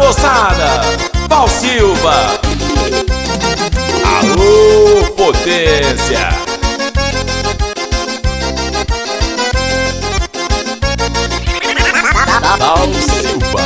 moçada, Val Silva. Alô, potência. Val Silva.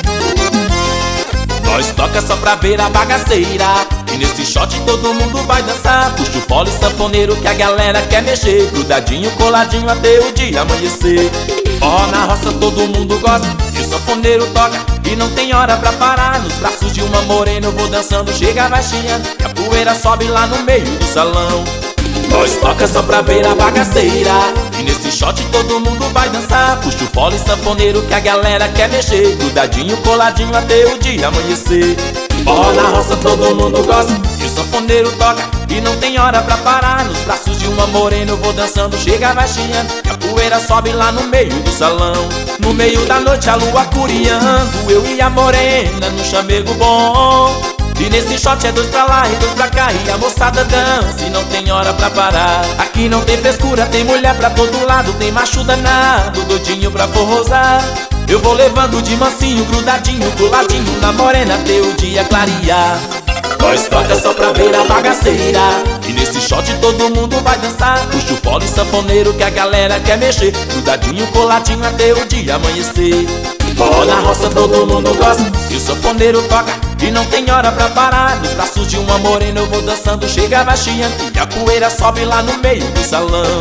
Nós toca só pra ver a bagaceira, e nesse shot todo mundo vai dançar. Puxa o pole sanfoneiro que a galera quer mexer, grudadinho, coladinho até o dia amanhecer. Ó, na roça todo mundo gosta, e o sanfoneiro toca e não tem hora pra parar. Nos braços de uma morena eu vou dançando, chega vai chiando, e a poeira sobe lá no meio do salão. Nós toca só pra ver a bagaceira, e nesse shot todo mundo vai dançar. Puxa o pole sanfoneiro que a galera quer mexer, grudadinho, coladinho até o dia amanhecer. Ó, na roça todo mundo gosta, e o sanfoneiro toca e não tem hora pra parar. Nos braços de uma morena eu vou dançando, chega vai chiando, e a poeira sobe lá no meio do salão. No meio da noite a lua curiando, eu e a morena no chamego bom. E nesse shot é dois pra lá e dois pra cá, e a moçada dança e não tem hora pra parar. Aqui não tem frescura, tem mulher pra todo lado, tem macho danado, doidinho pra forrosar. Eu vou levando de mansinho, grudadinho, coladinho na morena até o dia clarear. Nós toca só pra ver a bagaceira, e nesse shot todo mundo vai dançar. Puxa o pole sanfoneiro que a galera quer mexer, grudadinho, coladinho até o dia amanhecer. Ó, na roça todo mundo gosta, e o sanfoneiro toca e não tem hora pra parar. Nos braços de uma morena eu vou dançando, chega vai chiando, e a poeira sobe lá no meio do salão.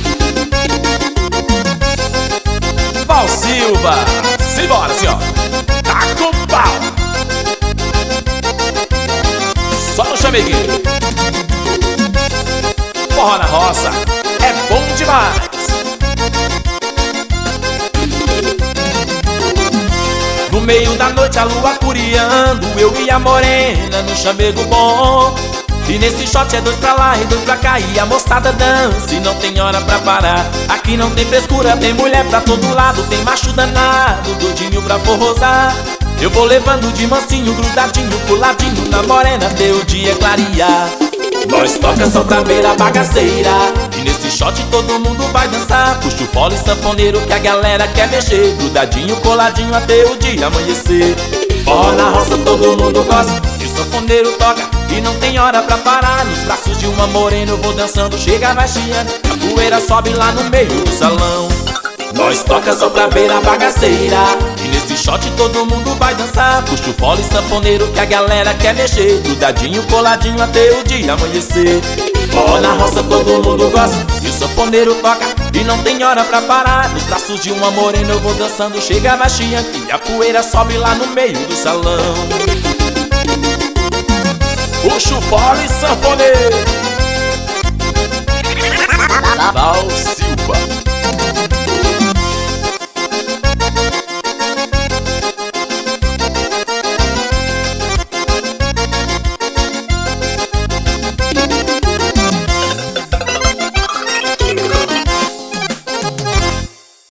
Val Silva, simbora assim ó, tá com pau. Só no chameguinho. Forró na roça é bom demais. No meio da noite a lua curiando, eu e a morena no chamego bom. E nesse shot é dois pra lá e dois pra cá, e a moçada dança e não tem hora pra parar. Aqui não tem frescura, tem mulher pra todo lado, tem macho danado, doidinho pra forrosar. Eu vou levando de mansinho, grudadinho, coladinho na morena até o dia clarear. Nós toca só pra ver a bagaceira, e nesse shot todo mundo vai dançar. Puxa o pole sanfoneiro que a galera quer mexer, grudadinho, coladinho até o dia amanhecer. Ó, na roça todo mundo gosta, e o sanfoneiro toca e não tem hora pra parar. Nos braços de uma morena eu vou dançando, chega vai chiando, a poeira sobe lá no meio do salão. Nós toca só pra ver a bagaceira, e nesse shot todo mundo vai dançar. Puxa o pole sanfoneiro que a galera quer mexer, grudadinho, coladinho até o dia amanhecer. Ó, na roça todo mundo gosta, e o sanfoneiro toca e não tem hora pra parar. Nos braços de uma morena eu vou dançando, chega vai chiando, e a poeira sobe lá no meio do salão. Puxa o pole sanfoneiro, Val